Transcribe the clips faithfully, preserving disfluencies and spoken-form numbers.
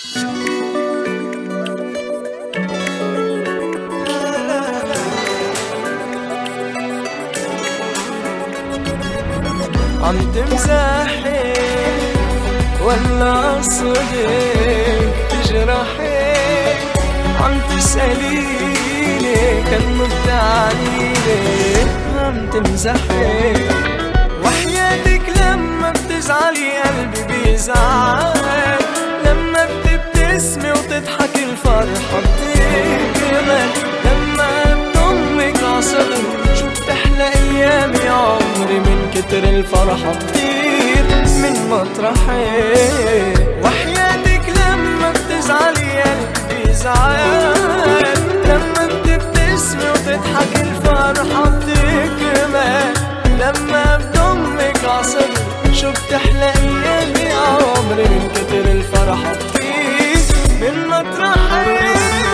عم تمزحي ولا قصدك تجرحي؟ عم تسأليني كأنه بتعنيني عم تمزحي. وحياتك لما بتزعلي قلبي بيزعل، لما بتبتسمي وتضحكي الفرحة بتكمل، لما بضمك عصدري شو بتحلى أيامي يا عمري، من كتر الفرحة بطير من مطرحي. وحياتك لما بتزعلي قلبي بيزعل، لما بتبتسمي وتضحكي الفرحة بتكمل، لما بضمك عصدري شو بتحلى أيامي يا عمري، من كتر الفرحة بطير من مطرحي.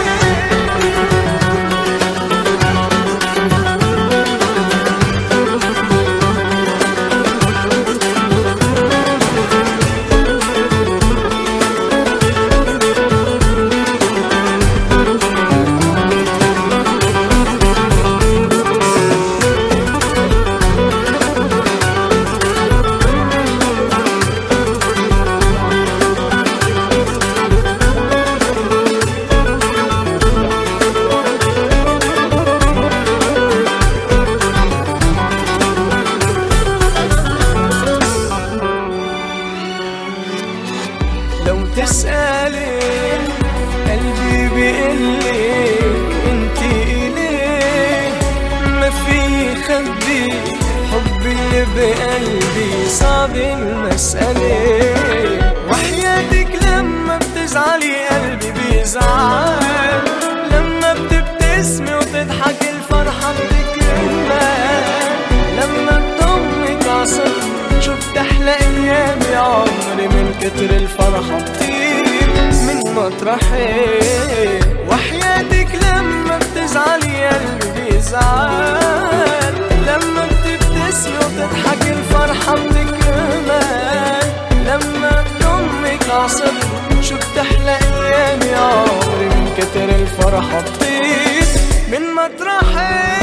لو تسألي قلبي بيقلك انتي إلي، ما في خبي حبي اللي بقلبي صعب المسألة. وحياتك لما بتزعلي قلبي بيزعل، لما بتبتسمي وتضحكي الفرحة بتكمل، لما بضمك عصدري شو بتحلى أيامي يا عمري، من كتر الفرحة بطير من مطرحي. وحياتك لما بتزعلي قلبي بيزعل، لما بتبتسمي وتضحكي الفرحة بتكمل، لما بضمك عصدري شو بتحلى أيامي يا عمري، من كتر الفرحة بطير من مطرحي.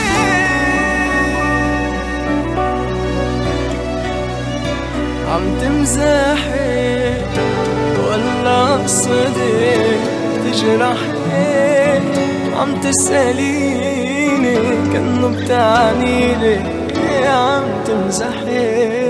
عم تمزحي ولا قصدك تجرحي؟ عم تسأليني كأنه بتعنيني عم تمزحي.